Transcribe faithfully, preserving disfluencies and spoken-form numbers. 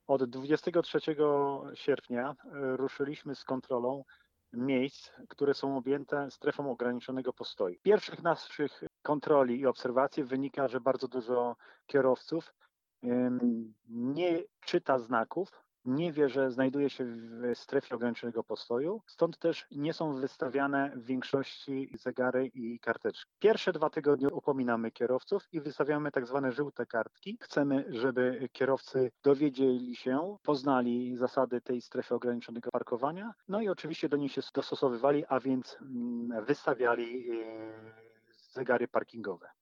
Od dwudziestego trzeciego sierpnia e, ruszyliśmy z kontrolą miejsc, które są objęte strefą ograniczonego postoju. Z pierwszych naszych kontroli i obserwacji wynika, że bardzo dużo kierowców em, nie czyta znaków, nie wie, że znajduje się w strefie ograniczonego postoju, stąd też nie są wystawiane w większości zegary i karteczki. Pierwsze dwa tygodnie upominamy kierowców i wystawiamy tak zwane żółte kartki. Chcemy, żeby kierowcy dowiedzieli się, poznali zasady tej strefy ograniczonego parkowania, no i oczywiście do nich się dostosowywali, a więc mm, wystawiali e, zegary parkingowe.